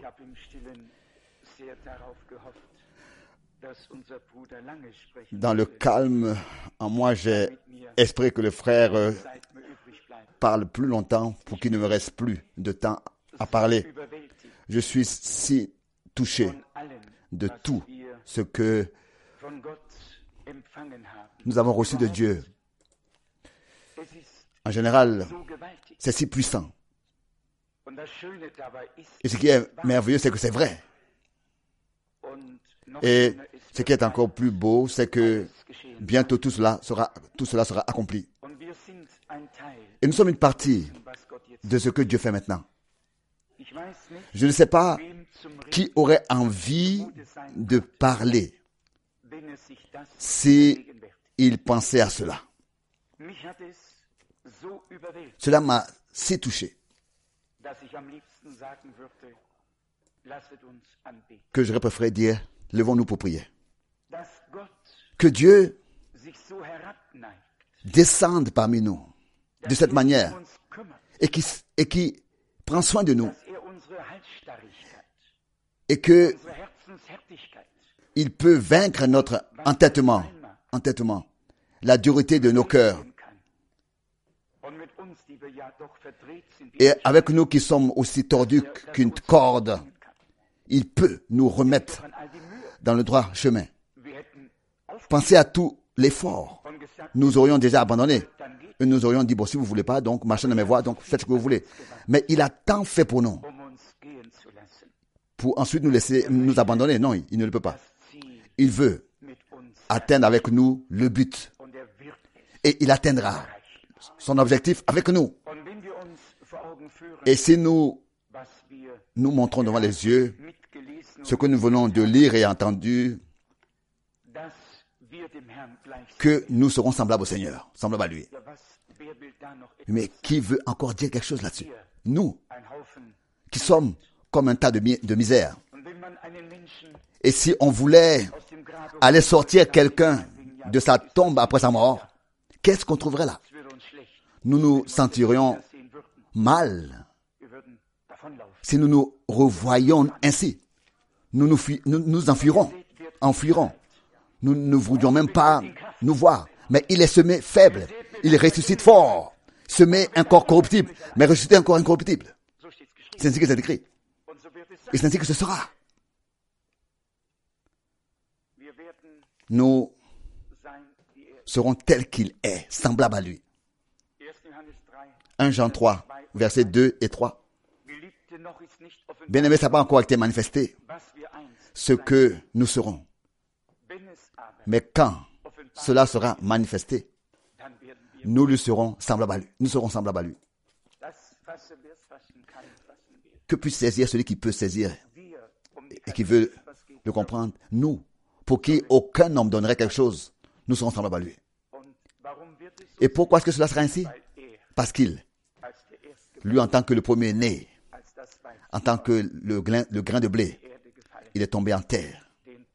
Dans le calme, en moi, j'ai espéré que le frère parle plus longtemps pour qu'il ne me reste plus de temps à parler. Je suis si touché de tout ce que nous avons reçu de Dieu. En général, c'est si puissant. Et ce qui est merveilleux, c'est que c'est vrai. Et ce qui est encore plus beau, c'est que bientôt tout cela sera accompli. Et nous sommes une partie de ce que Dieu fait maintenant. Je ne sais pas qui aurait envie de parler si il pensait à cela. Cela m'a si touché que j'aurais préféré dire, levons-nous pour prier. Que Dieu descende parmi nous de cette manière et qui prend soin de nous et que il peut vaincre notre entêtement, la dureté de nos cœurs. Et avec nous qui sommes aussi tordus qu'une corde, il peut nous remettre dans le droit chemin. Pensez à tout l'effort. Nous aurions déjà abandonné. Et nous aurions dit, bon, si vous ne voulez pas, donc marchez dans mes voies, donc faites ce que vous voulez. Mais il a tant fait pour nous. Pour ensuite nous laisser nous abandonner. Non, il ne le peut pas. Il veut atteindre avec nous le but. Et il atteindra son objectif avec nous. Et si nous montrons devant les yeux ce que nous venons de lire et entendu, que nous serons semblables au Seigneur, semblables à lui. Mais qui veut encore dire quelque chose là-dessus? Nous, qui sommes comme un tas de misère. Et si on voulait aller sortir quelqu'un de sa tombe après sa mort, qu'est-ce qu'on trouverait là? Nous nous sentirions mal si nous nous revoyions ainsi. Nous enfuirons. Nous ne voudrions même pas nous voir. Mais il est semé faible. Il ressuscite fort. Semé un corps corruptible, mais ressuscité un corps incorruptible. C'est ainsi que c'est écrit. Et c'est ainsi que ce sera. Nous serons tels qu'il est, semblables à lui. 1 Jean 3, versets 2 et 3. Bien-aimé, ça n'a pas encore été manifesté, ce que nous serons. Mais quand cela sera manifesté, nous lui serons semblables à lui. Nous serons semblables à lui. Que puisse saisir celui qui peut saisir et qui veut le comprendre. Nous, pour qui aucun homme donnerait quelque chose, nous serons semblables à lui. Et pourquoi est-ce que cela sera ainsi? Parce qu'il, lui en tant que le premier-né, en tant que le grain de blé, il est tombé en terre.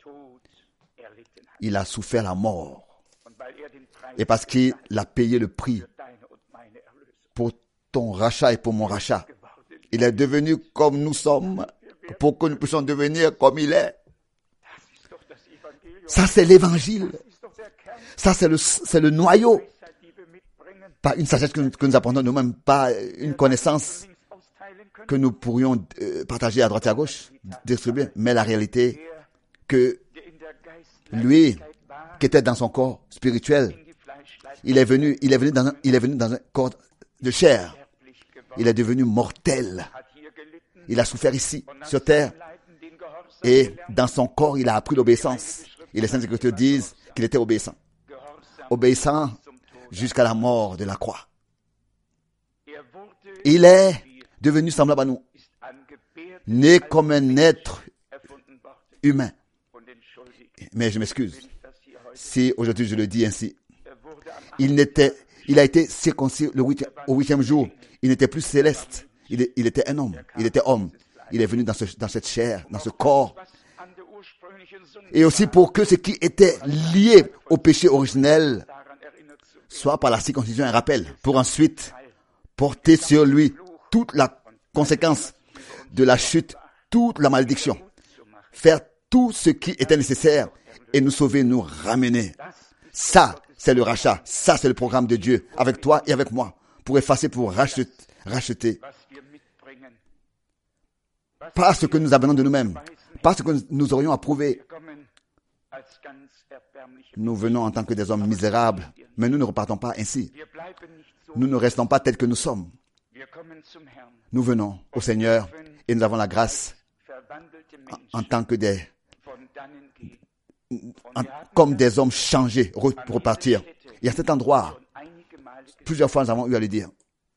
Il a souffert la mort. Et parce qu'il a payé le prix pour ton rachat et pour mon rachat, il est devenu comme nous sommes pour que nous puissions devenir comme il est. Ça, c'est l'évangile. Ça, c'est le noyau. Pas une sagesse que nous apportons nous-mêmes, pas une connaissance que nous pourrions partager à droite et à gauche, distribuer, mais la réalité que lui, qui était dans son corps spirituel, il est venu dans un corps de chair. Il est devenu mortel. Il a souffert ici, sur terre. Et dans son corps, il a appris l'obéissance. Et les Saintes Écritures disent qu'il était obéissant. Obéissant jusqu'à la mort de la croix. Il est devenu semblable à nous. Né comme un être humain. Mais je m'excuse si aujourd'hui je le dis ainsi. Il a été circoncis au 8e jour. Il n'était plus céleste. Il était un homme. Il était homme. Il est venu dans cette chair, dans ce corps. Et aussi pour que ce qui était lié au péché originel soit par la circoncision un rappel, pour ensuite porter sur lui toute la conséquence de la chute toute la malédiction, faire tout ce qui était nécessaire et nous sauver, nous ramener. Ça, c'est le rachat. Ça, c'est le programme de Dieu avec toi et avec moi pour effacer, pour racheter. Pas ce que nous amenons de nous-mêmes, pas ce que nous aurions à prouver. Nous venons en tant que des hommes misérables, mais nous ne repartons pas ainsi. Nous ne restons pas tels que nous sommes. Nous venons au Seigneur et nous avons la grâce en tant que comme des hommes changés pour repartir. Et à cet endroit, plusieurs fois nous avons eu à le dire.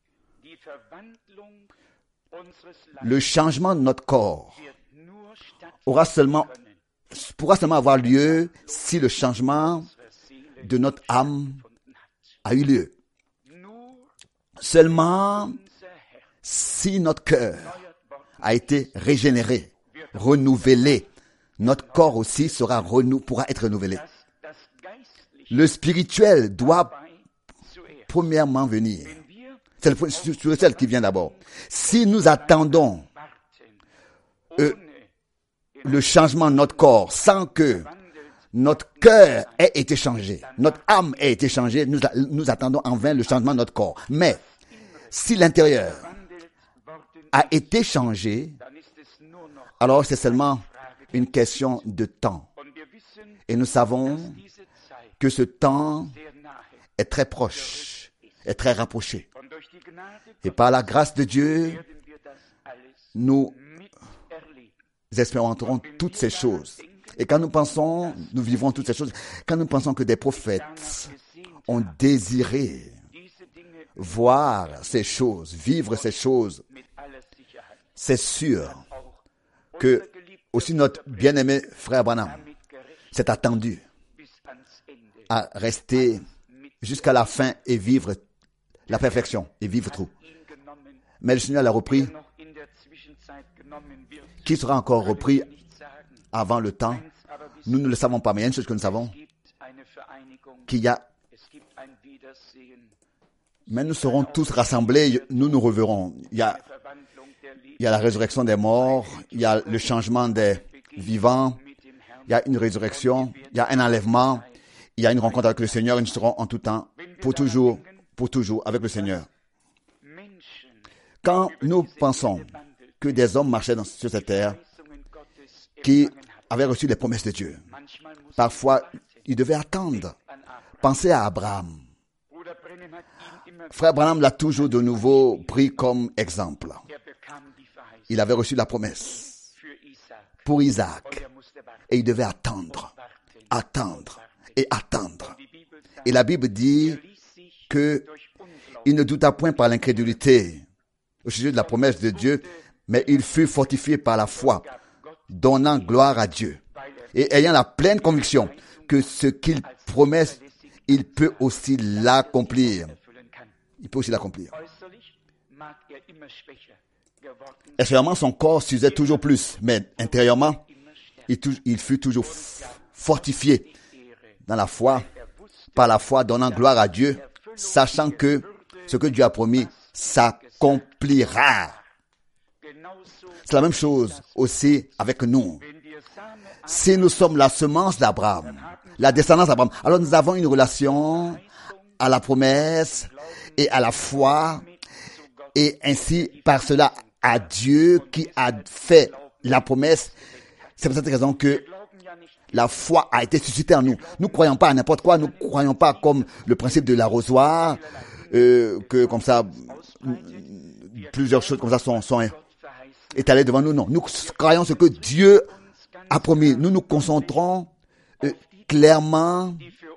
Le changement de notre corps pourra seulement avoir lieu si le changement de notre âme a eu lieu. Seulement si notre cœur a été régénéré, renouvelé, notre corps aussi pourra être renouvelé. Le spirituel doit premièrement venir. C'est le spirituel qui vient d'abord. Si nous attendons le changement de notre corps sans que notre cœur ait été changé, notre âme ait été changée, nous attendons en vain le changement de notre corps. Mais si l'intérieur a été changé, alors c'est seulement une question de temps. Et nous savons que ce temps est très proche, est très rapproché. Et par la grâce de Dieu, nous expérimenterons toutes ces choses. Et quand nous pensons, nous vivrons toutes ces choses, quand nous pensons que des prophètes ont désiré voir ces choses, vivre ces choses, c'est sûr que aussi notre bien-aimé frère Branham s'est attendu à rester jusqu'à la fin et vivre la perfection et vivre tout. Mais le Seigneur l'a repris. Qui sera encore repris avant le temps? Nous ne le savons pas, mais il y a une chose que nous savons, mais nous serons tous rassemblés, nous nous reverrons. Il y a la résurrection des morts, il y a le changement des vivants, il y a une résurrection, il y a un enlèvement, il y a une rencontre avec le Seigneur, et nous serons en tout temps, pour toujours avec le Seigneur. Quand nous pensons que des hommes marchaient sur cette terre qui avaient reçu les promesses de Dieu, parfois ils devaient attendre. Pensez à Abraham. Frère Branham l'a toujours de nouveau pris comme exemple. Il avait reçu la promesse pour Isaac et il devait attendre. Et la Bible dit que il ne douta point par l'incrédulité au sujet de la promesse de Dieu, mais il fut fortifié par la foi, donnant gloire à Dieu et ayant la pleine conviction que ce qu'il promet, il peut aussi l'accomplir. Extérieurement, son corps s'usait toujours plus, mais intérieurement, il fut toujours fortifié dans la foi, par la foi, donnant gloire à Dieu, sachant que ce que Dieu a promis s'accomplira. C'est la même chose aussi avec nous. Si nous sommes la semence d'Abraham, la descendance d'Abraham, alors nous avons une relation à la promesse et à la foi, et ainsi par cela à Dieu qui a fait la promesse. C'est pour cette raison que la foi a été suscitée en nous. Nous ne croyons pas à n'importe quoi, nous ne croyons pas comme le principe de l'arrosoir, que comme ça, plusieurs choses comme ça sont étalées devant nous. Non, nous croyons ce que Dieu a promis. Nous nous concentrons clairement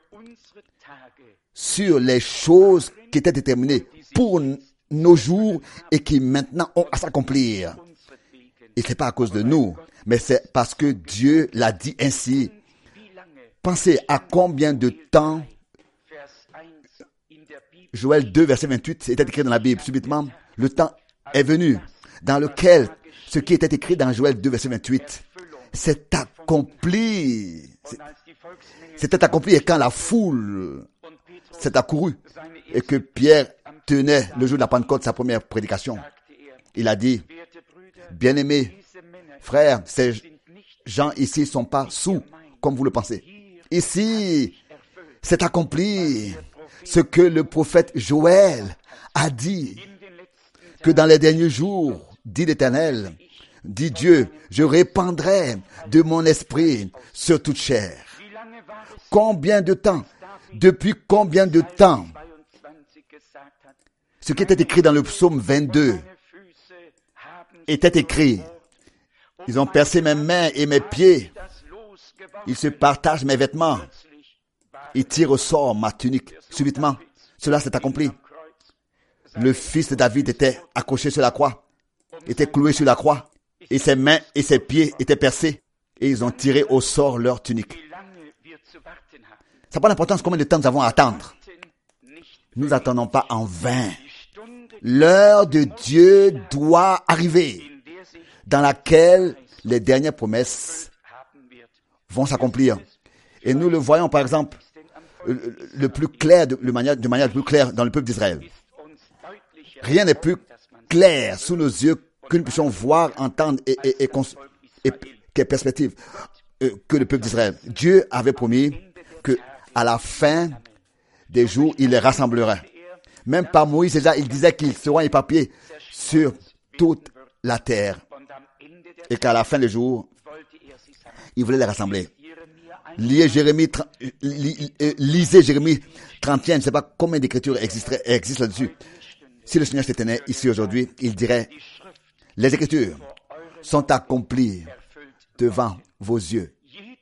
sur les choses qui étaient déterminées pour nos jours et qui maintenant ont à s'accomplir. Et ce n'est pas à cause de nous, mais c'est parce que Dieu l'a dit ainsi. Pensez à combien de temps Joël 2, verset 28 était écrit dans la Bible. Subitement, le temps est venu dans lequel ce qui était écrit dans Joël 2, verset 28 s'est accompli. C'était accompli et quand la foule s'est accourue et que Pierre tenait le jour de la Pentecôte sa première prédication, il a dit, bien-aimés, Frères, ces gens ici ne sont pas sous, comme vous le pensez. Ici, c'est accompli ce que le prophète Joël a dit, que dans les derniers jours, dit l'Éternel, dit Dieu, je répandrai de mon esprit sur toute chair. Combien de temps? Depuis combien de temps? Ce qui était écrit dans le psaume 22 était écrit. Ils ont percé mes mains et mes pieds. Ils se partagent mes vêtements. Ils tirent au sort ma tunique. Subitement, cela s'est accompli. Le fils de David était accroché sur la croix, était cloué sur la croix, et ses mains et ses pieds étaient percés, et ils ont tiré au sort leur tunique. Ça n'a pas d'importance combien de temps nous avons à attendre. Nous n'attendons pas en vain. L'heure de Dieu doit arriver, dans laquelle les dernières promesses vont s'accomplir. Et nous le voyons par exemple le plus clair, de manière le plus claire dans le peuple d'Israël. Rien n'est plus clair sous nos yeux que nous puissions voir, entendre et quelle perspective que le peuple d'Israël. Dieu avait promis que à la fin des jours, il les rassemblerait. Même par Moïse, déjà, il disait qu'ils seront éparpillés sur toute la terre. Et qu'à la fin des jours, il voulait les rassembler. Lisez Jérémie 31, je ne sais pas combien d'écritures existent là-dessus. Si le Seigneur s'éteignait ici aujourd'hui, il dirait, les écritures sont accomplies devant vos yeux.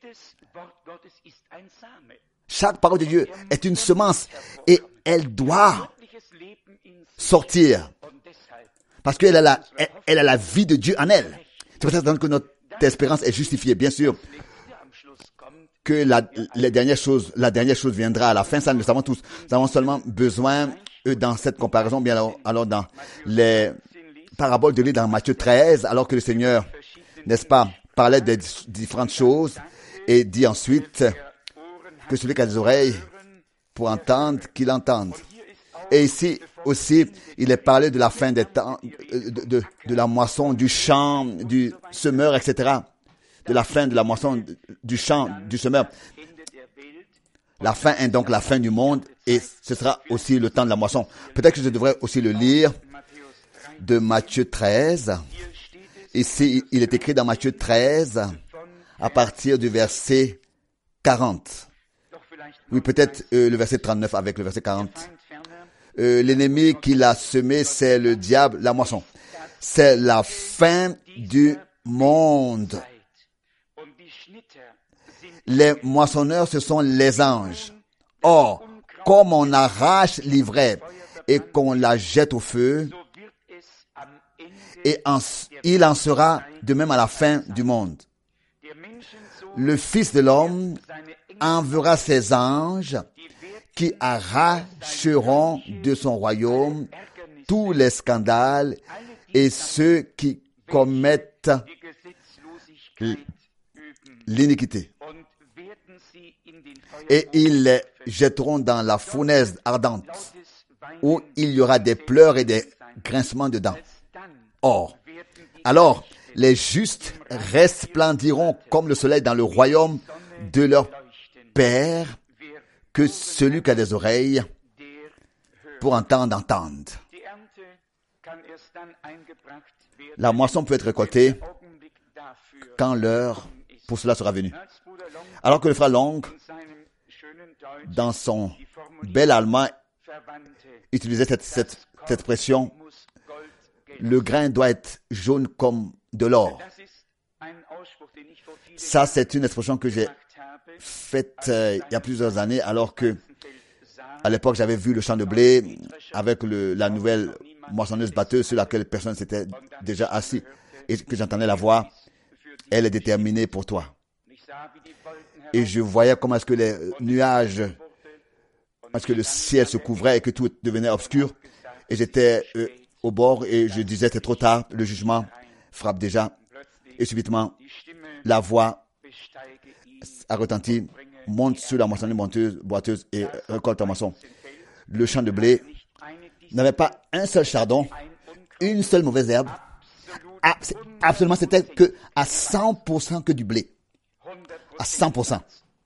Chaque parole de Dieu est une semence et elle doit sortir parce qu'elle a la vie de Dieu en elle. C'est pour ça que notre espérance est justifiée. Bien sûr que la dernière chose viendra à la fin, ça nous le savons tous. Nous avons seulement besoin, dans cette comparaison, bien alors dans les paraboles de l'île dans Matthieu 13, alors que le Seigneur, n'est-ce pas, parlait des différentes choses et dit ensuite que celui qui a des oreilles pour entendre, qu'il entende. Et ici aussi, il est parlé de la fin des temps, de la moisson, du champ, du semeur, etc. De la fin de la moisson, du champ, du semeur. La fin est donc la fin du monde et ce sera aussi le temps de la moisson. Peut-être que je devrais aussi le lire de Matthieu 13. Ici, il est écrit dans Matthieu 13 à partir du verset 40. Oui, peut-être le verset 39 avec le verset 40. L'ennemi qui l'a semé, c'est le diable, la moisson. C'est la fin du monde. Les moissonneurs, ce sont les anges. Or, comme on arrache l'ivraie et qu'on la jette au feu, il en sera de même à la fin du monde. Le Fils de l'homme enverra ses anges qui arracheront de son royaume tous les scandales et ceux qui commettent l'iniquité. Et ils les jetteront dans la fournaise ardente, où il y aura des pleurs et des grincements de dents. Or, alors, les justes resplendiront comme le soleil dans le royaume de leur Père. Que celui qui a des oreilles pour entendre, entende. La moisson peut être récoltée quand l'heure pour cela sera venue. Alors que le frère Long, dans son bel allemand, utilisait cette expression, le grain doit être jaune comme de l'or. Ça, c'est une expression que j'ai faite il y a plusieurs années, alors que à l'époque j'avais vu le champ de blé avec la nouvelle moissonneuse batteuse sur laquelle personne s'était déjà assis et que j'entendais la voix, elle est déterminée pour toi. Et je voyais comment est-ce que les nuages, parce que le ciel se couvrait et que tout devenait obscur, et j'étais au bord et je disais c'est trop tard, le jugement frappe déjà, et subitement la voix a retenti, monte sur la moissonneuse boiteuse et récolte ta moisson. Le champ de blé n'avait pas un seul chardon, une seule mauvaise herbe, absolument, c'était que à 100% que du blé. À 100%.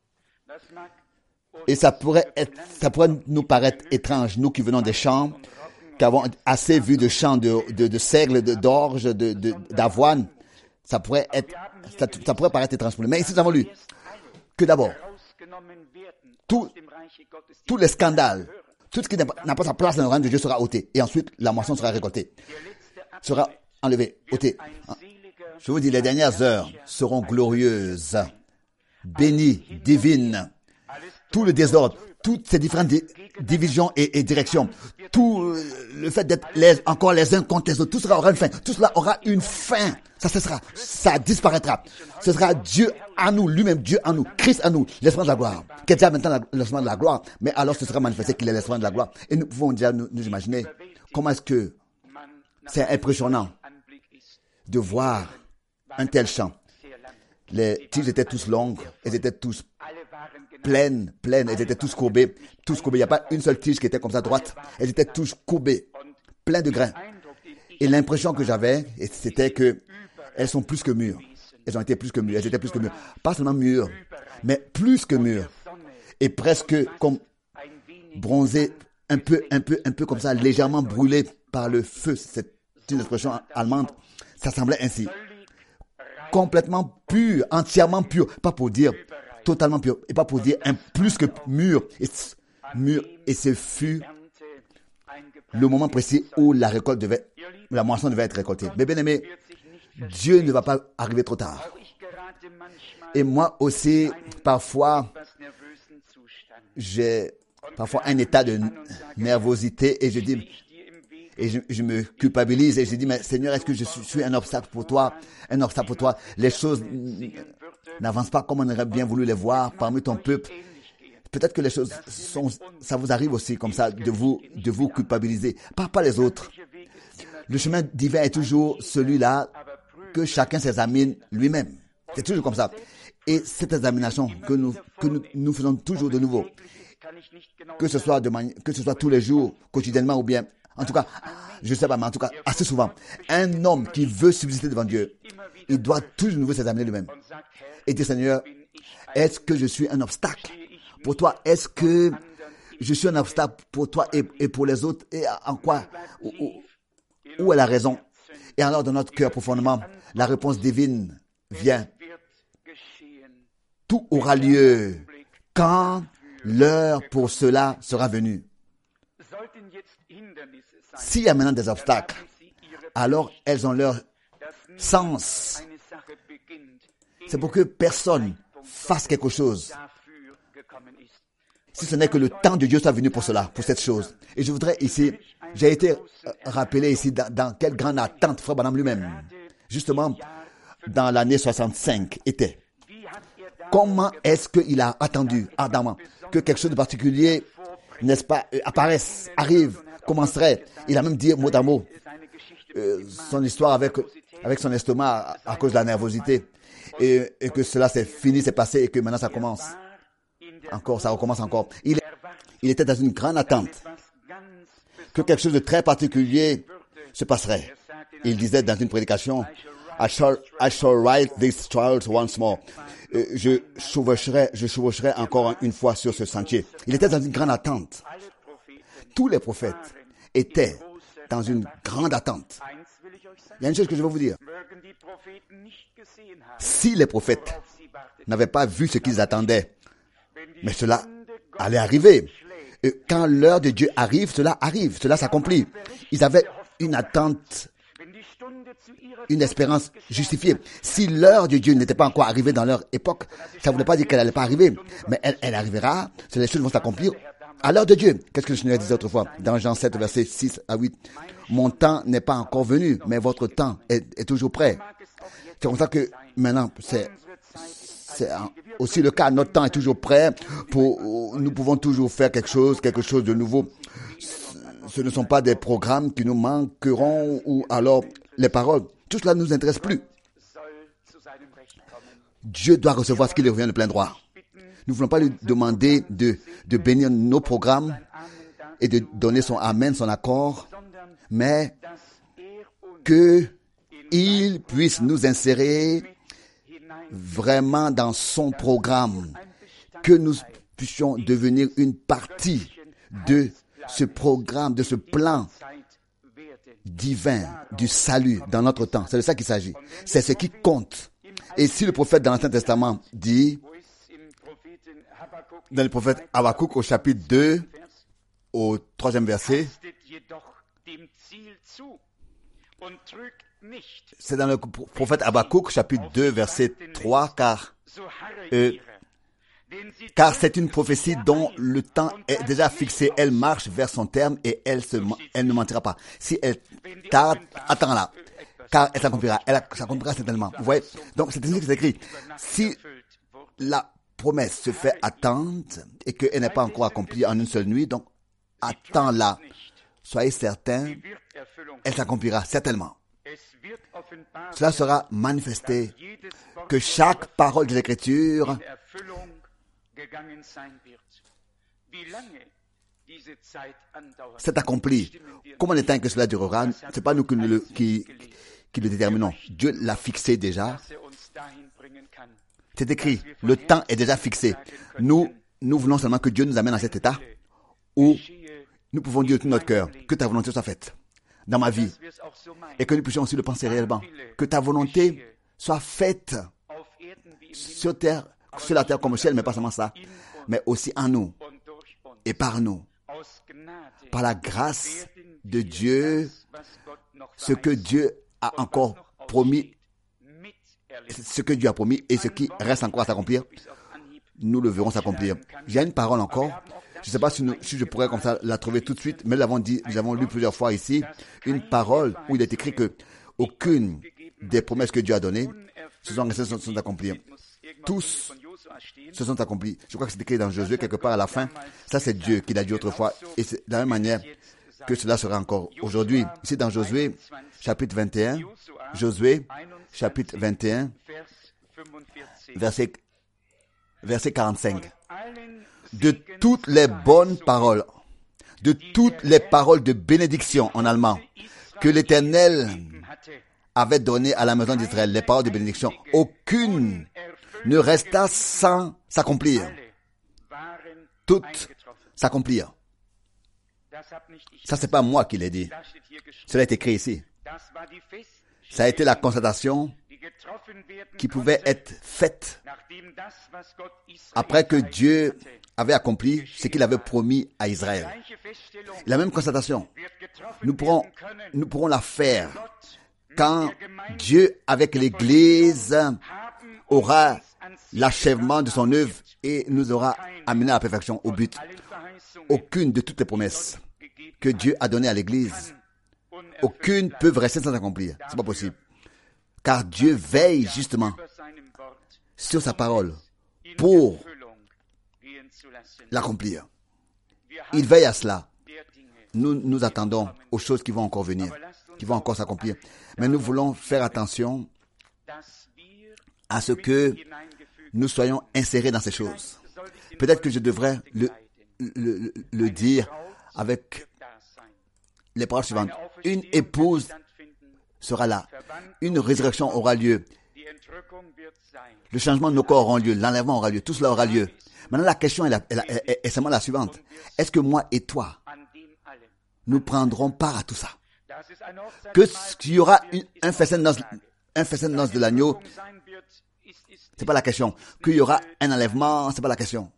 Et ça pourrait nous paraître étrange, nous qui venons des champs, qui avons assez vu de champs de seigle, d'orge, d'avoine. Ça pourrait paraître étrange pour nous. Mais ici, nous avons lu que d'abord, tous les scandales, tout ce qui n'a pas sa place dans le royaume de Dieu sera ôté. Et ensuite, la moisson sera récoltée. Sera enlevée, ôtée. Je vous dis, les dernières heures seront glorieuses, bénies, divines. Tout le désordre, toutes ces différentes divisions et directions, tout le fait d'être encore les uns contre les autres, tout cela aura une fin. Tout cela aura une fin. Ça cessera. Ça disparaîtra. Ce sera Dieu à nous, lui-même Dieu à nous, Christ à nous, l'esprit de la gloire, qui est déjà maintenant l'esprit de la gloire, mais alors ce sera manifesté qu'il est l'esprit de la gloire. Et nous pouvons déjà nous imaginer comment est-ce que c'est impressionnant de voir un tel champ. Les tiges étaient tous longues, elles étaient tous pleines, elles étaient tous courbées. Il n'y a pas une seule tige qui était comme ça droite. Elles étaient tous courbées, pleines de grains. Et l'impression que j'avais, c'était que elles sont plus que mûres. Elles ont été plus que mûres. Elles étaient plus que mûres. Pas seulement mûres, mais plus que mûres. Et presque comme bronzées, un peu comme ça, légèrement brûlées par le feu. C'est une expression allemande. Ça semblait ainsi. Complètement pur, entièrement pur. Pas pour dire totalement pur. Et pas pour dire un plus que mûr. Et ce fut le moment précis où la moisson devait être récoltée. Mais bien aimé, Dieu ne va pas arriver trop tard. Et moi aussi, parfois, j'ai un état de nervosité et je dis, et je me culpabilise et je dis, mais Seigneur, est-ce que je suis un obstacle pour toi? Les choses n'avancent pas comme on aurait bien voulu les voir parmi ton peuple. Peut-être que les choses ça vous arrive aussi comme ça, de vous culpabiliser. Pas les autres. Le chemin divin est toujours celui-là que chacun s'examine lui-même. C'est toujours comme ça. Et cette examination que nous faisons toujours de nouveau, que ce soit tous les jours, quotidiennement ou bien, en tout cas, je ne sais pas, mais en tout cas, assez souvent, un homme qui veut subsister devant Dieu, il doit toujours de nouveau s'examiner lui-même. Et dire, Seigneur, est-ce que je suis un obstacle pour toi? Est-ce que je suis un obstacle pour toi et pour les autres? Et en quoi? Où est la raison? Et alors, dans notre cœur profondément, la réponse divine vient. Tout aura lieu quand l'heure pour cela sera venue. S'il y a maintenant des obstacles, alors elles ont leur sens. C'est pour que personne fasse quelque chose. Si ce n'est que le temps de Dieu soit venu pour cela, pour cette chose. Et je voudrais ici, j'ai été rappelé ici dans quelle grande attente Frère Branham lui-même, justement dans l'année 65, était. Comment est-ce qu'il a attendu ardemment que quelque chose de particulier, n'est-ce pas, apparaisse, arrive, commencerait. Il a même dit mot à mot son histoire avec son estomac à cause de la nervosité et que cela s'est fini, c'est passé et que maintenant ça commence. Encore, ça recommence encore. Il était dans une grande attente que quelque chose de très particulier se passerait. Il disait dans une prédication, I shall ride these trials once more. Je chevaucherai encore une fois sur ce sentier. Il était dans une grande attente. Tous les prophètes étaient dans une grande attente. Il y a une chose que je veux vous dire. Si les prophètes n'avaient pas vu ce qu'ils attendaient, mais cela allait arriver. Et quand l'heure de Dieu arrive, cela s'accomplit. Ils avaient une attente, une espérance justifiée. Si l'heure de Dieu n'était pas encore arrivée dans leur époque, ça ne voulait pas dire qu'elle n'allait pas arriver, mais elle arrivera, les choses vont s'accomplir à l'heure de Dieu. Qu'est-ce que le Seigneur disait autrefois dans Jean 7, versets 6 à 8? Mon temps n'est pas encore venu, mais votre temps est toujours prêt. C'est comme ça que maintenant, c'est aussi le cas. Notre temps est toujours prêt. Nous pouvons toujours faire quelque chose de nouveau. Ce ne sont pas des programmes qui nous manqueront ou alors les paroles. Tout cela ne nous intéresse plus. Dieu doit recevoir ce qui lui revient de plein droit. Nous ne voulons pas lui demander de bénir nos programmes et de donner son amen, son accord, mais que il puisse nous insérer vraiment dans son programme, que nous puissions devenir une partie de ce programme, de ce plan divin du salut dans notre temps. C'est de ça qu'il s'agit. C'est ce qui compte. Et si le prophète dans l'Ancien Testament dit, dans le prophète Habakkuk au chapitre 2, au 3e verset, c'est dans le prophète Habakkuk chapitre 2, verset 3, car c'est une prophétie dont le temps est déjà fixé. Elle marche vers son terme et elle ne mentira pas. Si elle tarde, attends-la, car elle s'accomplira. Elle s'accomplira certainement. Vous voyez? Donc, c'est ainsi que c'est écrit. Si la promesse se fait attendre et qu'elle n'est pas encore accomplie en une seule nuit, donc, attends-la. Soyez certains, elle s'accomplira certainement. Cela sera manifesté que chaque parole de l'Écriture s'est accomplie. Combien de temps que cela durera, ce n'est pas nous qui le déterminons. Dieu l'a fixé déjà. C'est écrit, le temps est déjà fixé. Nous voulons seulement que Dieu nous amène à cet état où nous pouvons dire de tout notre cœur que ta volonté soit faite dans ma vie et que nous puissions aussi le penser réellement. Que ta volonté soit faite sur la terre comme au ciel, mais pas seulement ça, mais aussi en nous et par nous. Par la grâce de Dieu, ce que Dieu a encore promis, ce que Dieu a promis et ce qui reste encore à s'accomplir, nous le verrons s'accomplir. Il y a une parole encore. Je ne sais pas si je pourrais comme ça la trouver tout de suite, mais nous l'avons lu plusieurs fois ici. Une parole où il est écrit que aucune des promesses que Dieu a données se sont accomplies. Tous se sont accomplis. Je crois que c'est écrit dans Josué quelque part à la fin. Ça, c'est Dieu qui l'a dit autrefois. Et c'est de la même manière que cela sera encore aujourd'hui. Ici, dans Josué, chapitre 21, Josué, chapitre 21, verset 45. De toutes les bonnes paroles, de toutes les paroles de bénédiction en allemand que l'Éternel avait données à la maison d'Israël, les paroles de bénédiction, aucune ne resta sans s'accomplir. Toutes s'accomplirent. Ça, c'est pas moi qui l'ai dit. Cela est écrit ici. Ça a été la constatation qui pouvait être faite après que Dieu avait accompli ce qu'il avait promis à Israël. La même constatation, nous pourrons la faire quand Dieu, avec l'Église, aura l'achèvement de son œuvre et nous aura amené à la perfection, au but. Aucune de toutes les promesses que Dieu a données à l'Église, aucune peut rester sans accomplir. C'est pas possible. Car Dieu veille justement sur sa parole pour l'accomplir. Il veille à cela. Nous attendons aux choses qui vont encore venir, qui vont encore s'accomplir. Mais nous voulons faire attention à ce que nous soyons insérés dans ces choses. Peut-être que je devrais le dire avec les paroles suivantes. Une épouse sera là. Une résurrection aura lieu. Le changement de nos corps aura lieu. L'enlèvement aura lieu. Tout cela aura lieu. Maintenant, la question est seulement la suivante. Est-ce que moi et toi, nous prendrons part à tout ça? Qu'il y aura un festin de noces de l'agneau, c'est pas la question. Qu'il y aura un enlèvement, c'est pas la question.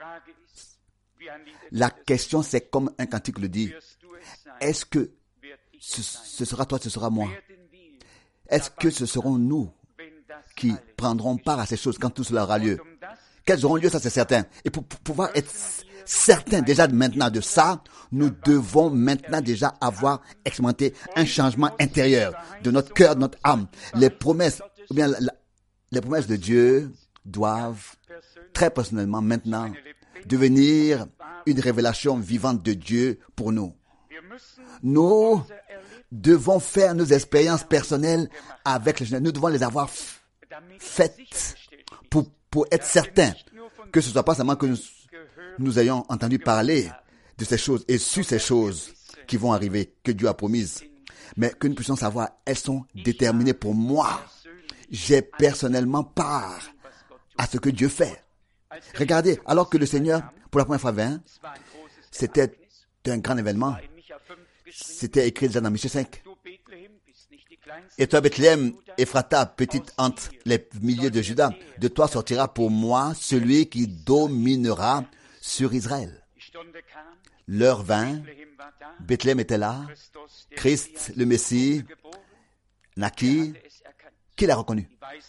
La question, c'est comme un cantique le dit. Est-ce que ce sera toi, ce sera moi? Est-ce que ce seront nous qui prendrons part à ces choses quand tout cela aura lieu? Qu'elles auront lieu, ça c'est certain. Et pour pouvoir être certain déjà maintenant de ça, nous devons maintenant déjà avoir expérimenté un changement intérieur de notre cœur, de notre âme. Les promesses, ou bien les promesses de Dieu doivent très personnellement maintenant devenir une révélation vivante de Dieu pour nous. Nous devons faire nos expériences personnelles avec les gens. Nous devons les avoir faites pour être certains que ce ne soit pas seulement que nous ayons entendu parler de ces choses et su ces choses qui vont arriver, que Dieu a promises. mais que nous puissions savoir, elles sont déterminées pour moi. J'ai personnellement part à ce que Dieu fait. Regardez, alors que le Seigneur, pour la première fois vint, c'était un grand événement. C'était écrit déjà dans Michée 5. Et toi, Bethléem, Ephrata, petite entre les milliers de Juda, de toi sortira pour moi celui qui dominera sur Israël. L'heure vint, Bethléem était là, Christ, le Messie, naquit. Qui l'a reconnu?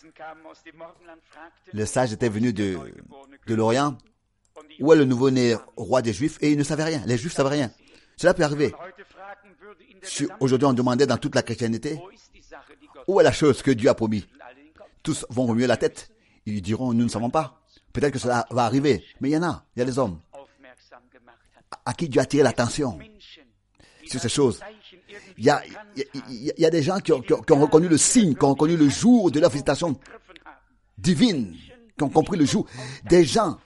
Le sage était venu de l'Orient. Où est le nouveau-né roi des Juifs? Et il ne savait rien. Les Juifs ne savaient rien. Cela peut arriver. Si aujourd'hui on demandait dans toute la chrétienté, où est la chose que Dieu a promis? Tous vont remuer la tête. Ils diront, nous ne savons pas. Peut-être que cela va arriver. Mais il y a des hommes à qui Dieu a attiré l'attention sur ces choses. Il y a des gens qui ont reconnu le signe, qui ont reconnu le jour de leur visitation divine, qui ont compris le jour. Des gens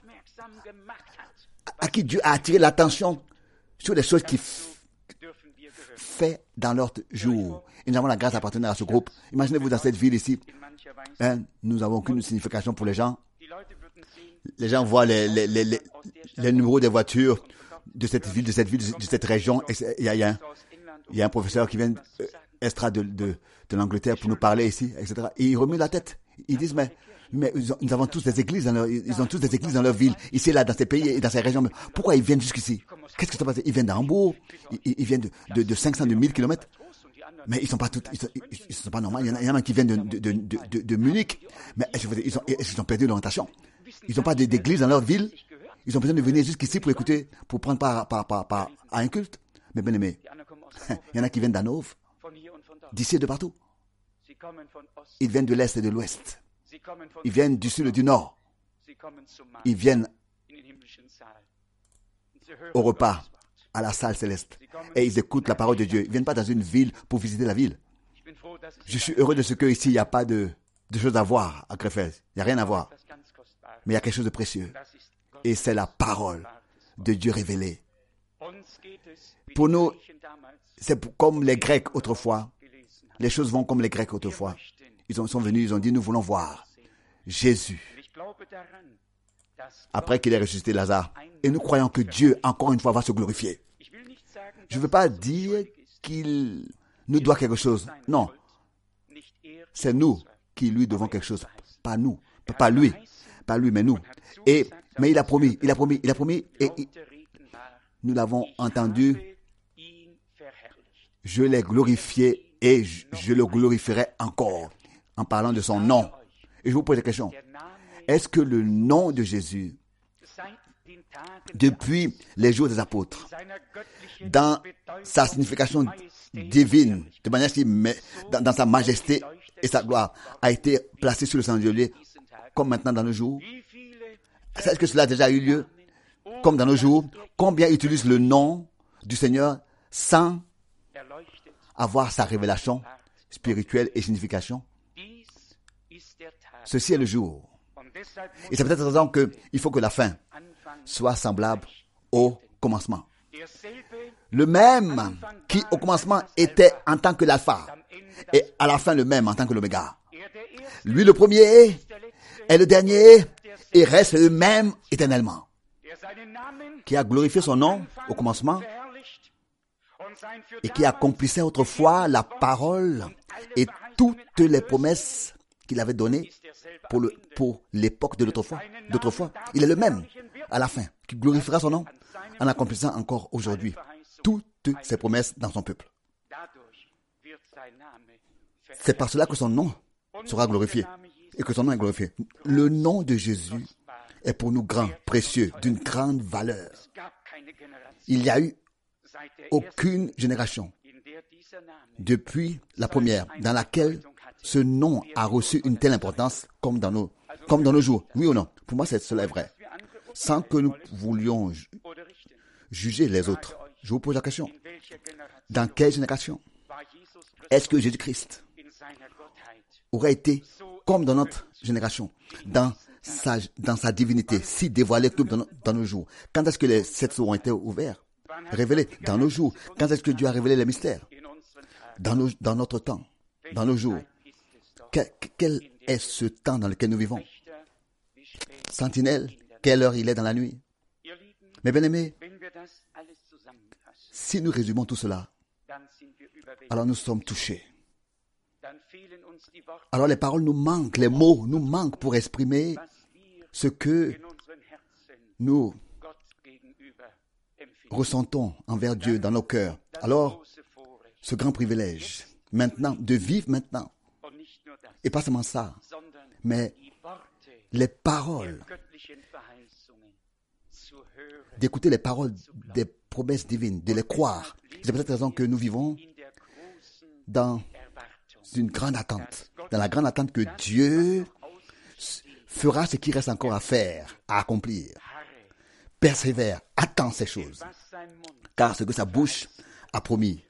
à qui Dieu a attiré l'attention sur les choses qu'il fait dans leur jour. Et nous avons la grâce d'appartenir à ce groupe. Imaginez-vous dans cette ville ici. Nous n'avons aucune signification pour les gens. Les gens voient les numéros des voitures de cette ville, de cette région. Il y a un professeur qui vient extra de l'Angleterre pour nous parler ici, etc. Et ils remuent la tête. Ils disent, mais nous avons tous des églises ils ont tous des églises dans leur ville, ici, là, dans ces pays et dans ces régions. Mais pourquoi ils viennent jusqu'ici? Qu'est-ce qui s'est passé? Ils viennent d'Hambourg, ils viennent de 500, de 1000 kilomètres. Mais ils sont pas tous, ils sont pas normaux. Il y en a qui viennent de Munich. Mais ils ont perdu l'orientation. Ils n'ont pas d'église dans leur ville. Ils ont besoin de venir jusqu'ici pour écouter, pour prendre part à un culte. Mais bien aimé, il y en a qui viennent d'Hanovre, d'ici et de partout. Ils viennent de l'Est et de l'Ouest. Ils viennent du Sud et du Nord. Ils viennent au repas, à la salle céleste. Et ils écoutent la parole de Dieu. Ils ne viennent pas dans une ville pour visiter la ville. Je suis heureux de ce qu'ici, il n'y a pas de choses à voir à Krefeld. Il n'y a rien à voir. Mais il y a quelque chose de précieux. Et c'est la parole de Dieu révélée. Pour nous, c'est comme les Grecs autrefois. Les choses vont comme les Grecs autrefois. Ils sont venus, ils ont dit, nous voulons voir Jésus. Après qu'il ait ressuscité Lazare. Et nous croyons que Dieu, encore une fois, va se glorifier. Je ne veux pas dire qu'il nous doit quelque chose. Non. C'est nous qui lui devons quelque chose. Pas nous. Pas lui, mais nous. Mais il a promis. Et nous l'avons entendu. Je l'ai glorifié et je le glorifierai encore en parlant de son nom. Et je vous pose la question. Est-ce que le nom de Jésus, depuis les jours des apôtres, dans sa signification divine, de manière qui dans sa majesté et sa gloire, a été placé sur le chandelier, comme maintenant dans nos jours? Est-ce que cela a déjà eu lieu, comme dans nos jours? Combien utilisent le nom du Seigneur sans avoir sa révélation spirituelle et signification? Ceci est le jour. Et c'est peut-être raison qu'il faut que la fin soit semblable au commencement. Le même qui au commencement était en tant que l'alpha et à la fin le même en tant que l'oméga. Lui le premier est le dernier et reste le même éternellement. Qui a glorifié son nom au commencement et qui accomplissait autrefois la parole et toutes les promesses qu'il avait données pour l'époque de l'autrefois. Il est le même à la fin, qui glorifiera son nom en accomplissant encore aujourd'hui toutes ses promesses dans son peuple. C'est par cela que son nom sera glorifié et que son nom est glorifié. Le nom de Jésus est pour nous grand, précieux, d'une grande valeur. Il n'y a eu aucune génération depuis la première dans laquelle ce nom a reçu une telle importance comme dans nos jours. Oui ou non? Pour moi, cela est vrai. Sans que nous voulions juger les autres. Je vous pose la question. Dans quelle génération est-ce que Jésus-Christ aurait été comme dans notre génération, dans sa divinité, si dévoilée comme dans nos jours? Quand est-ce que les sept sceaux ont été ouverts, révélés dans nos jours? Quand est-ce que Dieu a révélé les mystères? dans notre temps, dans nos jours. Quel est ce temps dans lequel nous vivons? Sentinelle, quelle heure il est dans la nuit? Mes bien-aimés, si nous résumons tout cela, alors nous sommes touchés. Alors les paroles nous manquent, les mots nous manquent pour exprimer ce que nous ressentons envers Dieu dans nos cœurs. Alors, ce grand privilège, maintenant, de vivre maintenant, et pas seulement ça, mais les paroles, d'écouter les paroles des promesses divines, de les croire. C'est pour cette raison que nous vivons dans une grande attente, dans la grande attente que Dieu fera ce qui reste encore à faire, à accomplir. Persévère, attends ces choses, car ce que sa bouche a promis,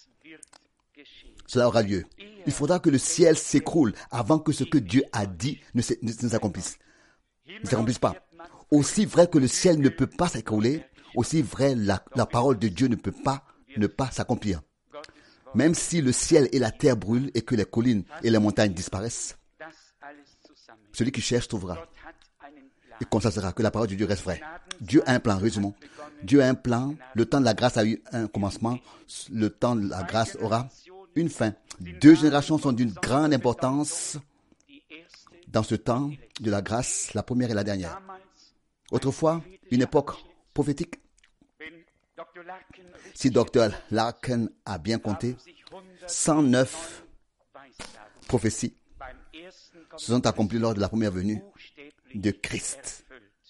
cela aura lieu. Il faudra que le ciel s'écroule avant que ce que Dieu a dit ne s'accomplisse. Ne s'accomplisse pas. Aussi vrai que le ciel ne peut pas s'écrouler, aussi vrai la parole de Dieu ne peut pas ne pas s'accomplir. Même si le ciel et la terre brûlent et que les collines et les montagnes disparaissent, celui qui cherche trouvera. Il constatera que la parole de Dieu reste vraie. Dieu a un plan, résumons. Dieu a un plan. Le temps de la grâce a eu un commencement. Le temps de la grâce aura une fin. 2 générations sont d'une grande importance dans ce temps de la grâce, la première et la dernière. Autrefois, une époque prophétique. Si Dr. Larkin a bien compté, 109 prophéties se sont accomplies lors de la première venue de Christ.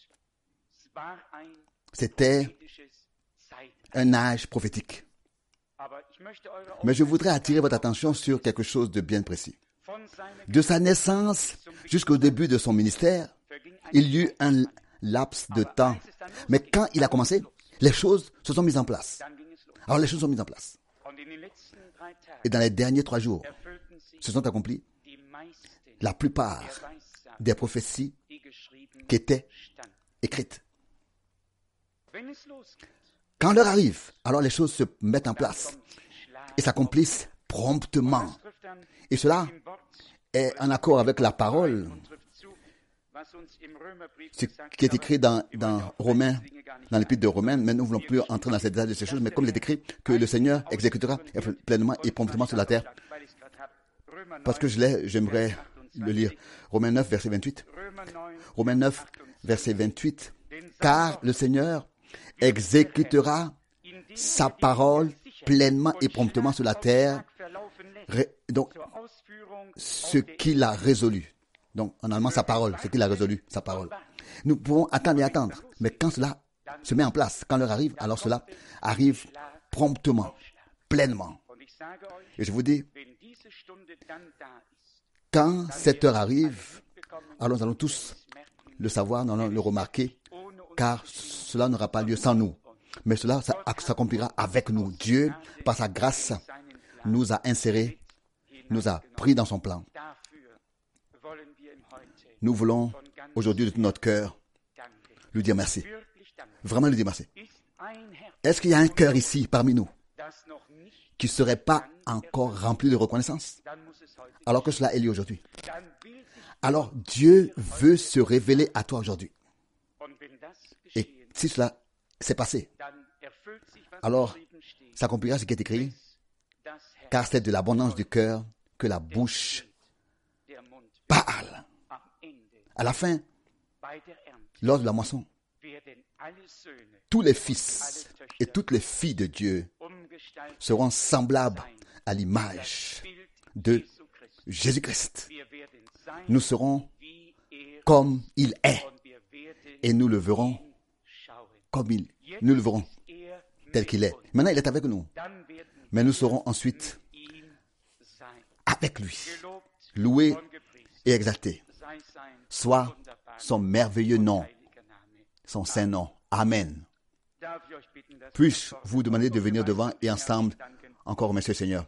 C'était un âge prophétique. Mais je voudrais attirer votre attention sur quelque chose de bien précis. De sa naissance jusqu'au début de son ministère, il y eut un laps de temps. Mais quand il a commencé, les choses se sont mises en place. Alors les choses sont mises en place. Et dans les derniers 3 jours, se sont accomplies la plupart des prophéties qui étaient écrites. Quand l'heure arrive, alors les choses se mettent en place et s'accomplissent promptement. Et cela est en accord avec la parole, ce qui est écrit dans Romains, dans l'épître de Romains, mais nous ne voulons plus entrer dans ces détails de ces choses, mais comme il est écrit, que le Seigneur exécutera pleinement et promptement sur la terre. Parce que j'aimerais le lire. Romains 9, verset 28. Romains 9, verset 28. Car le Seigneur exécutera sa parole pleinement et promptement sur la terre. Donc, ce qu'il a résolu. Donc, en allemand, sa parole, ce qu'il a résolu, sa parole. Nous pouvons attendre et attendre. Mais quand cela se met en place, quand l'heure arrive, alors cela arrive promptement, pleinement. Et je vous dis, quand cette heure arrive, alors nous allons tous le savoir, nous allons le remarquer, car cela n'aura pas lieu sans nous. Mais cela s'accomplira avec nous. Dieu, par sa grâce, nous a insérés, nous a pris dans son plan. Nous voulons, aujourd'hui, de tout notre cœur, lui dire merci. Vraiment lui dire merci. Est-ce qu'il y a un cœur ici, parmi nous, qui ne serait pas encore rempli de reconnaissance, alors que cela est lieu aujourd'hui? Alors, Dieu veut se révéler à toi aujourd'hui. Et si cela s'est passé, alors s'accomplira ce qui est écrit, car c'est de l'abondance du cœur que la bouche parle. À la fin, lors de la moisson, tous les fils et toutes les filles de Dieu seront semblables à l'image de Jésus-Christ. Nous serons comme il est et nous le verrons comme nous le verrons tel qu'il est. Maintenant, il est avec nous. Mais nous serons ensuite avec lui, loués et exaltés. Soit son merveilleux nom, son saint nom. Amen. Puis-je vous demander de venir devant et ensemble encore remercier le Seigneur?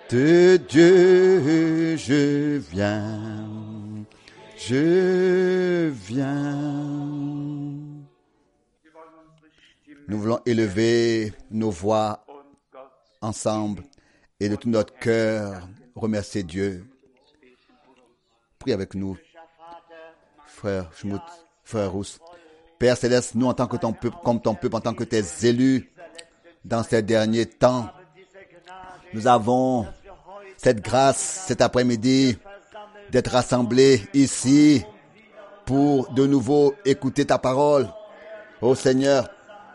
de Dieu, je viens, je viens. Nous voulons élever nos voix ensemble et de tout notre cœur remercier Dieu. Prie avec nous, frère Schmutz, frère Rousse. Père Céleste, nous en tant que ton peuple, comme ton peuple, en tant que tes élus, dans ces derniers temps, nous avons cette grâce cet après-midi d'être rassemblés ici pour de nouveau écouter ta parole. Ô Seigneur,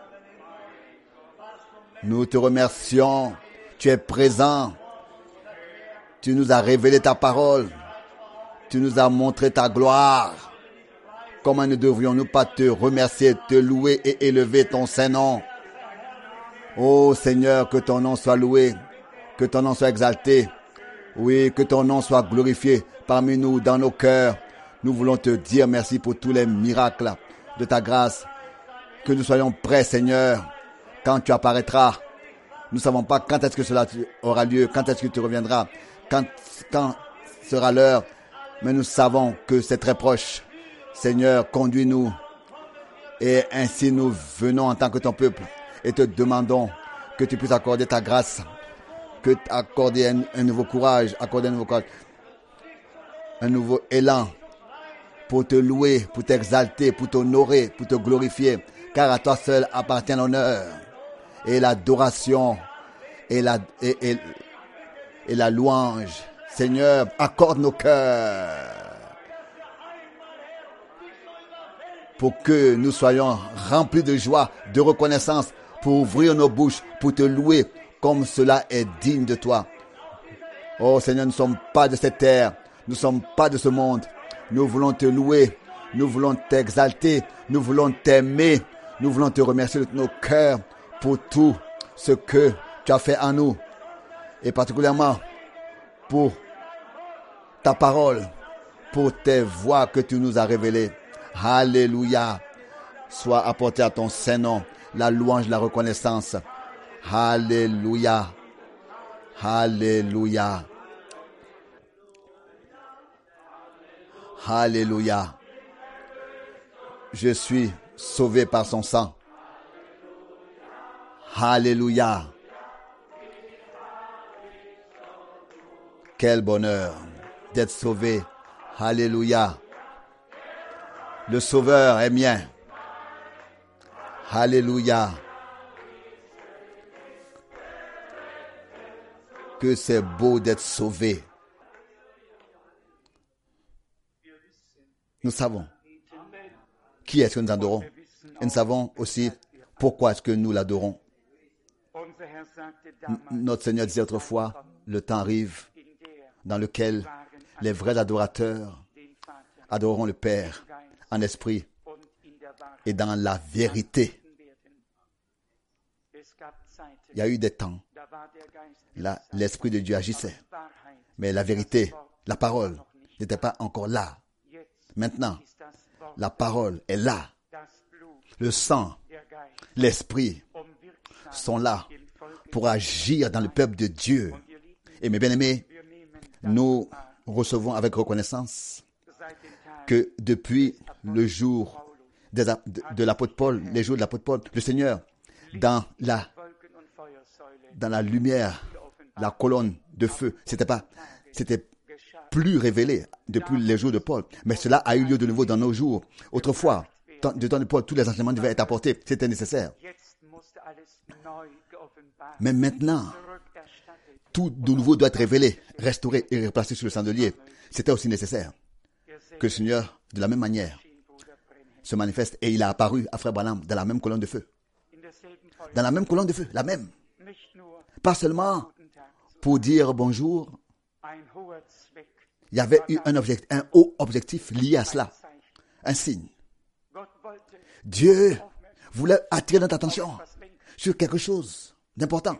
nous te remercions. Tu es présent. Tu nous as révélé ta parole. Tu nous as montré ta gloire. Comment ne devrions-nous pas te remercier, te louer et élever ton Saint-Nom? Ô Seigneur, que ton nom soit loué, que ton nom soit exalté. Oui, que ton nom soit glorifié parmi nous, dans nos cœurs. Nous voulons te dire merci pour tous les miracles de ta grâce. Que nous soyons prêts, Seigneur, quand tu apparaîtras. Nous ne savons pas quand est-ce que cela aura lieu, quand est-ce que tu reviendras, quand sera l'heure, mais nous savons que c'est très proche. Seigneur, conduis-nous et ainsi nous venons en tant que ton peuple et te demandons que tu puisses accorder ta grâce, que accorder un nouveau courage, un nouveau élan pour te louer, pour t'exalter, pour t'honorer, pour te glorifier, car à toi seul appartient l'honneur et l'adoration et la louange. Seigneur, accorde nos cœurs pour que nous soyons remplis de joie, de reconnaissance, pour ouvrir nos bouches, pour te louer comme cela est digne de toi. Oh Seigneur, nous ne sommes pas de cette terre, nous ne sommes pas de ce monde. Nous voulons te louer, nous voulons t'exalter, nous voulons t'aimer, nous voulons te remercier de nos cœurs pour tout ce que tu as fait en nous et particulièrement pour ta parole, pour tes voix que tu nous as révélées. Alléluia. Soit apporté à ton Saint-Nom la louange, la reconnaissance. Alléluia. Alléluia. Alléluia. Je suis sauvé par son sang. Alléluia. Quel bonheur d'être sauvé. Alléluia. Le Sauveur est mien. Alléluia. Que c'est beau d'être sauvé. Nous savons qui est-ce que nous adorons. Et nous savons aussi pourquoi est-ce que nous l'adorons. Notre Seigneur disait autrefois, le temps arrive dans lequel les vrais adorateurs adoreront le Père en esprit et dans la vérité. Il y a eu des temps, là, l'Esprit de Dieu agissait, mais la vérité, la parole, n'était pas encore là. Maintenant, la parole est là. Le sang, l'Esprit sont là pour agir dans le peuple de Dieu. Et mes bien-aimés, nous recevons avec reconnaissance que depuis le jour de l'apôtre Paul, les jours de l'apôtre Paul, le Seigneur, dans la lumière, la colonne de feu, c'était plus révélé depuis les jours de Paul. Mais cela a eu lieu de nouveau dans nos jours. Autrefois, du temps de Paul, tous les enseignements devaient être apportés. C'était nécessaire. Mais maintenant, tout de nouveau doit être révélé, restauré et replacé sur le chandelier. C'était aussi nécessaire que le Seigneur, de la même manière, se manifeste. Et il a apparu à Frère Branham dans la même colonne de feu. Dans la même colonne de feu, la même. Pas seulement pour dire bonjour. Il y avait eu un haut objectif lié à cela. Un signe. Dieu voulait attirer notre attention sur quelque chose d'important.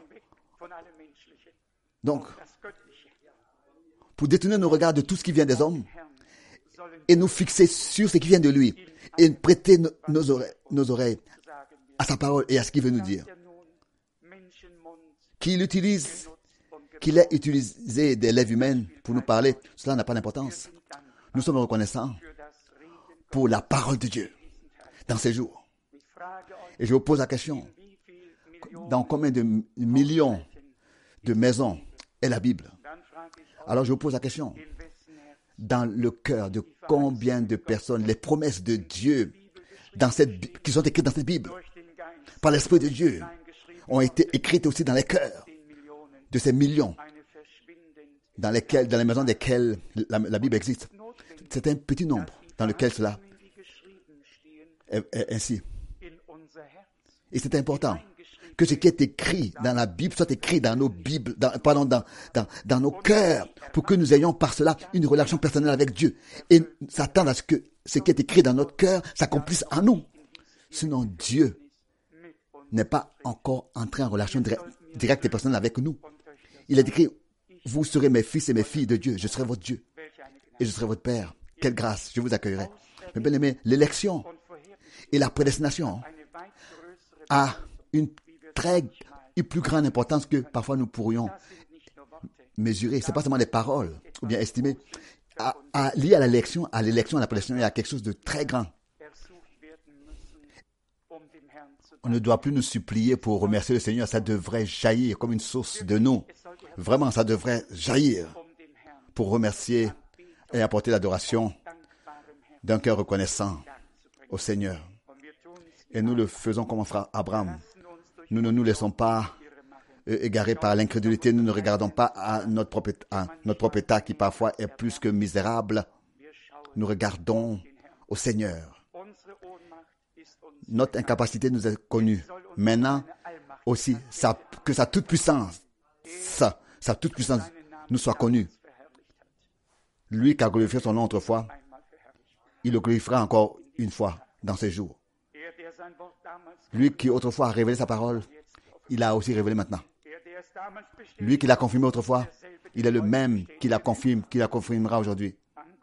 Donc, pour détourner nos regards de tout ce qui vient des hommes et nous fixer sur ce qui vient de lui et prêter nos oreilles à sa parole et à ce qu'il veut nous dire. Qu'il utilise qu'il ait utilisé des lèvres humaines pour nous parler, cela n'a pas d'importance. Nous sommes reconnaissants pour la parole de Dieu dans ces jours. Et je vous pose la question, dans combien de millions de maisons est la Bible? Alors je vous pose la question, dans le cœur de combien de personnes les promesses de Dieu qui sont écrites dans cette Bible par l'Esprit de Dieu ont été écrites aussi dans les cœurs de ces millions dans les maisons desquelles la Bible existe. C'est un petit nombre dans lequel cela est ainsi. Et c'est important que ce qui est écrit dans la Bible soit écrit dans nos Bibles, dans nos cœurs, pour que nous ayons par cela une relation personnelle avec Dieu et s'attendre à ce que ce qui est écrit dans notre cœur s'accomplisse en nous. Sinon, Dieu n'est pas encore entré en relation directe et personnelle avec nous. Il est écrit, vous serez mes fils et mes filles de Dieu, je serai votre Dieu et je serai votre Père. Quelle grâce, je vous accueillerai. Mais bien aimé, l'élection et la prédestination a une plus grande importance que parfois nous pourrions mesurer. Ce n'est pas seulement des paroles ou bien estimer. Lié à l'élection, à la prédestination, il y a quelque chose de très grand. On ne doit plus nous supplier pour remercier le Seigneur. Ça devrait jaillir comme une source de nous. Vraiment, ça devrait jaillir pour remercier et apporter l'adoration d'un cœur reconnaissant au Seigneur. Et nous le faisons comme frère Abraham. Nous ne nous laissons pas égarés par l'incrédulité. Nous ne regardons pas à notre propre état qui parfois est plus que misérable. Nous regardons au Seigneur. Notre incapacité nous est connue. Maintenant aussi, que sa toute-puissance, sa toute-puissance nous soit connue. Lui qui a glorifié son nom autrefois, il le glorifiera encore une fois dans ces jours. Lui qui autrefois a révélé sa parole, il a aussi révélé maintenant. Lui qui l'a confirmé autrefois, il est le même qui la confirmera aujourd'hui.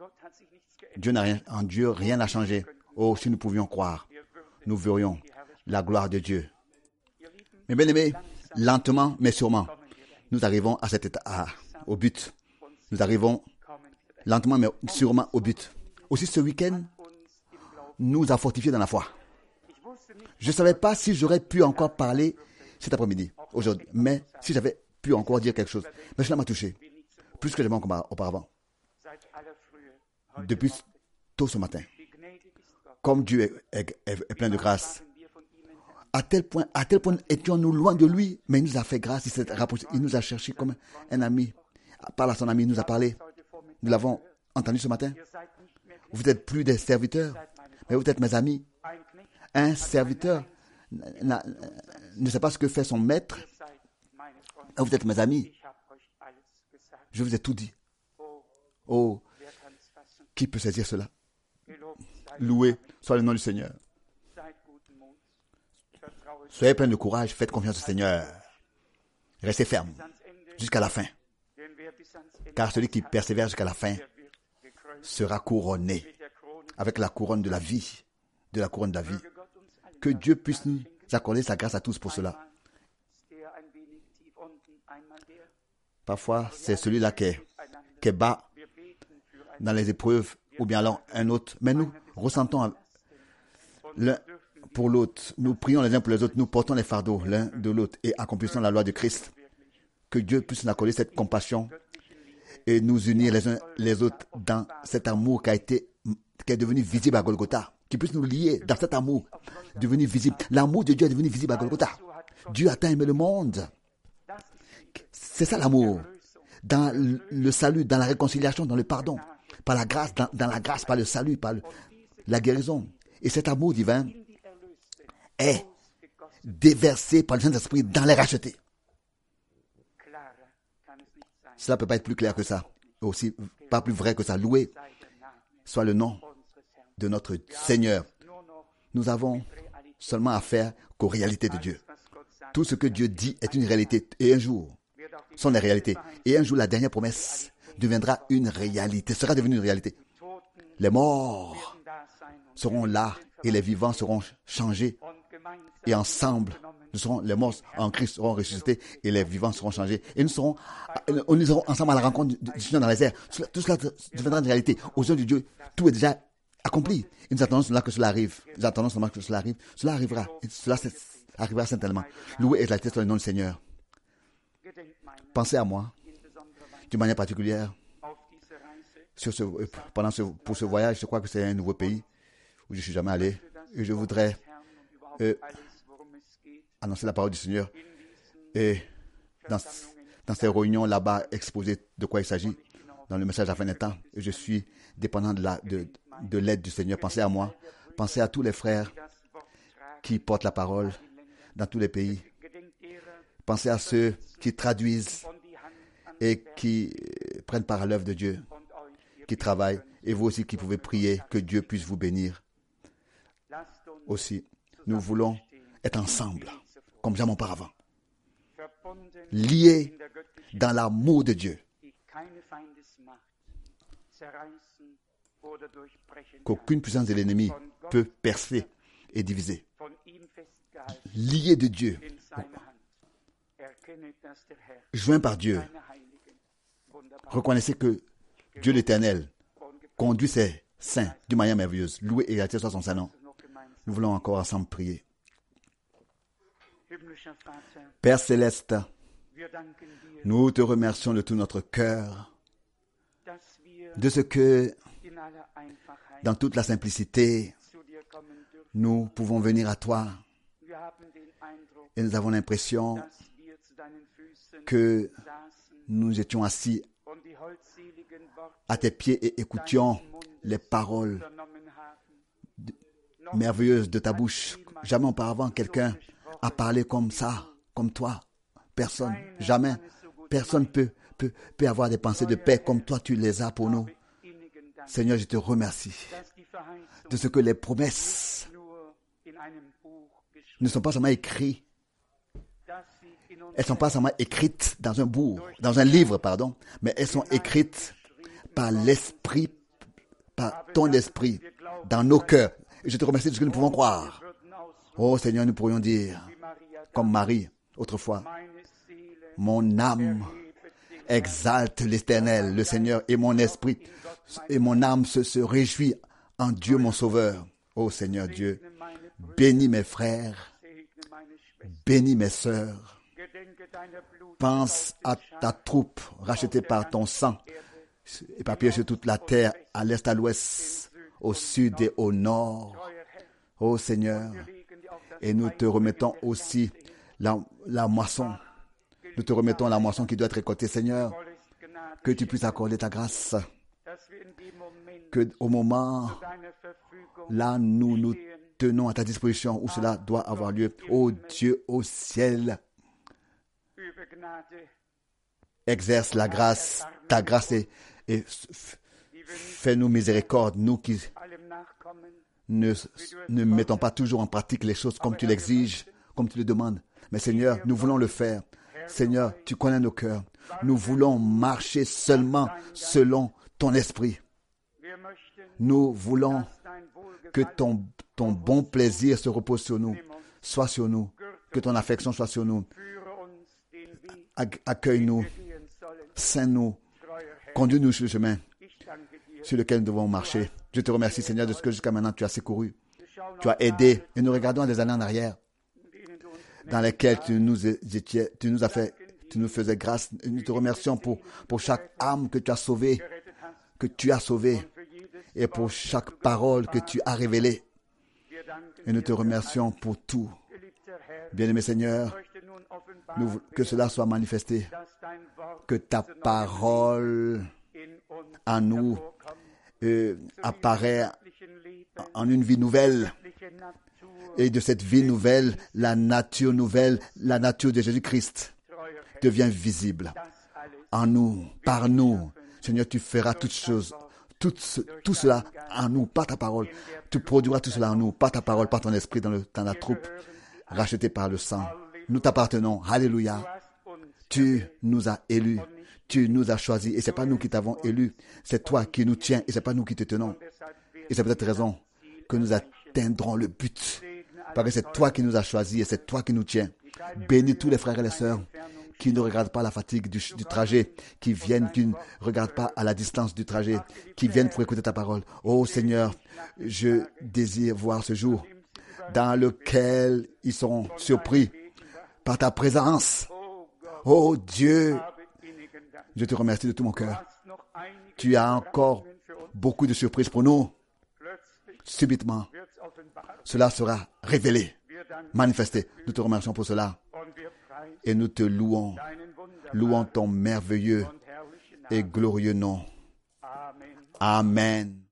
En Dieu, rien n'a changé. Oh, si nous pouvions croire, nous verrions la gloire de Dieu. Mais bien aimés, lentement mais sûrement, nous arrivons à cet état, au but. Nous arrivons lentement mais sûrement au but. Aussi ce week-end, nous a fortifiés dans la foi. Je ne savais pas si j'aurais pu encore parler cet après-midi, aujourd'hui, mais si j'avais pu encore dire quelque chose. Mais cela m'a touché, plus que jamais auparavant. Depuis tôt ce matin, comme Dieu est plein de grâce, à tel point étions-nous loin de lui, mais il nous a fait grâce, il s'est rapproché, il nous a cherché comme un ami. Par là, son ami, il nous a parlé. Nous l'avons entendu ce matin. Vous n'êtes plus des serviteurs, mais vous êtes mes amis. Un serviteur ne sait pas ce que fait son maître. Vous êtes mes amis. Je vous ai tout dit. Oh, qui peut saisir cela? Loué soit le nom du Seigneur. Soyez plein de courage, faites confiance au Seigneur. Restez ferme jusqu'à la fin. Car celui qui persévère jusqu'à la fin sera couronné avec la couronne de la vie. De la couronne de la vie. Que Dieu puisse nous accorder sa grâce à tous pour cela. Parfois, c'est celui-là qui est bas dans les épreuves, ou bien alors un autre. Mais nous ressentons l'un pour l'autre. Nous prions les uns pour les autres. Nous portons les fardeaux l'un de l'autre et accomplissons la loi de Christ. Que Dieu puisse nous accorder cette compassion et nous unir les uns les autres dans cet amour qui est devenu visible à Golgotha. Qui puisse nous lier dans cet amour devenu visible. L'amour de Dieu est devenu visible à Golgotha. Dieu a tant aimé le monde. C'est ça l'amour. Dans le salut, dans la réconciliation, dans le pardon. Par la grâce, dans la grâce, par le salut, par la guérison. Et cet amour divin est déversé par le Saint-Esprit dans les rachetés. Cela ne peut pas être plus clair que ça. Aussi, pas plus vrai que ça. Loué soit le nom de notre Seigneur. Nous avons seulement affaire qu'aux réalités de Dieu. Tout ce que Dieu dit est une réalité. Et un jour, sont les réalités. Et un jour, la dernière promesse deviendra une réalité, sera devenue une réalité. Les morts seront là et les vivants seront changés. Et ensemble, Nous serons, les morts en Christ seront ressuscités et les vivants seront changés. Et nous serons ensemble à la rencontre du Seigneur dans les airs. Tout cela deviendra une réalité. Aux yeux de Dieu, tout est déjà accompli. Et nous attendons seulement que cela arrive. Nous attendons seulement que cela arrive. Cela arrivera. Et cela arrivera certainement. Loué et exalté soit le nom du Seigneur. Pensez à moi, d'une manière particulière, pour ce voyage. Je crois que c'est un nouveau pays où je ne suis jamais allé. Et je voudrais annoncer la parole du Seigneur et dans ces réunions là-bas exposer de quoi il s'agit dans le message à la fin des temps. Et je suis dépendant de l'aide du Seigneur. Pensez à moi, pensez à tous les frères qui portent la parole dans tous les pays. Pensez à ceux qui traduisent et qui prennent part à l'œuvre de Dieu, qui travaillent, et vous aussi qui pouvez prier que Dieu puisse vous bénir. Aussi, nous voulons être ensemble, comme jamais auparavant, liés dans l'amour de Dieu, qu'aucune puissance de l'ennemi peut percer et diviser. Liés de Dieu, joints par Dieu, reconnaissez que Dieu l'Éternel conduit ses saints d'une manière merveilleuse. Loué et exalté soit son Saint-Nom. Nous voulons encore ensemble prier. Père Céleste, nous te remercions de tout notre cœur, de ce que, dans toute la simplicité, nous pouvons venir à toi et nous avons l'impression que nous étions assis à tes pieds et écoutions les paroles merveilleuses de ta bouche. Jamais auparavant quelqu'un a parlé comme ça, comme toi. Personne, jamais. Personne peut avoir des pensées de paix comme toi tu les as pour nous. Seigneur, je te remercie de ce que les promesses ne sont pas seulement écrites. Elles ne sont pas seulement écrites dans un livre, mais elles sont écrites par l'Esprit, par ton Esprit, dans nos cœurs. Et je te remercie de ce que nous pouvons croire. Oh Seigneur, nous pourrions dire, comme Marie, autrefois, mon âme exalte l'Éternel, le Seigneur, et mon esprit, et mon âme se réjouit en Dieu mon Sauveur. Oh Seigneur Dieu, bénis mes frères, bénis mes sœurs. Pense à ta troupe rachetée par ton sang, éparpillée sur toute la terre, à l'est, à l'ouest, au sud et au nord. Ô Seigneur, et nous te remettons aussi la moisson. Nous te remettons la moisson qui doit être récoltée, Seigneur, que tu puisses accorder ta grâce, que au moment là, nous nous tenons à ta disposition où cela doit avoir lieu. Ô Dieu au ciel, exerce la grâce, ta grâce et fais-nous miséricorde, nous qui ne mettons pas toujours en pratique les choses comme tu l'exiges, comme tu le demandes. Mais Seigneur, nous voulons le faire. Seigneur, tu connais nos cœurs. Nous voulons marcher seulement selon ton esprit. Nous voulons que ton bon plaisir se repose sur nous, soit sur nous, que ton affection soit sur nous. Accueille-nous, sains-nous, conduis-nous sur le chemin sur lequel nous devons marcher. Je te remercie, Seigneur, de ce que jusqu'à maintenant tu as secouru, tu as aidé. Et nous regardons à des années en arrière dans lesquelles tu nous faisais grâce. Et nous te remercions pour chaque âme que tu as sauvée, et pour chaque parole que tu as révélée. Et nous te remercions pour tout. Bien-aimé Seigneur, que cela soit manifesté, que ta parole en nous apparaît en une vie nouvelle. Et de cette vie nouvelle, la nature de Jésus-Christ devient visible en nous, par nous. Seigneur, tu feras toutes choses, tout cela en nous, par ta parole. Tu produiras tout cela en nous, par ta parole, par ton esprit dans la troupe, rachetée par le sang. Nous t'appartenons. Alléluia. Tu nous as élus. Tu nous as choisis. Et c'est pas nous qui t'avons élus. C'est toi qui nous tiens. Et c'est pas nous qui te tenons. Et c'est peut-être raison que nous atteindrons le but. Parce que c'est toi qui nous as choisis et c'est toi qui nous tiens. Bénis tous les frères et les sœurs qui ne regardent pas la fatigue du trajet, qui ne regardent pas à la distance du trajet, qui viennent pour écouter ta parole. Oh Seigneur, je désire voir ce jour dans lequel ils seront surpris par ta présence. Oh Dieu, je te remercie de tout mon cœur. Tu as encore beaucoup de surprises pour nous. Subitement, cela sera révélé, manifesté. Nous te remercions pour cela et nous te louons. Louons ton merveilleux et glorieux nom. Amen.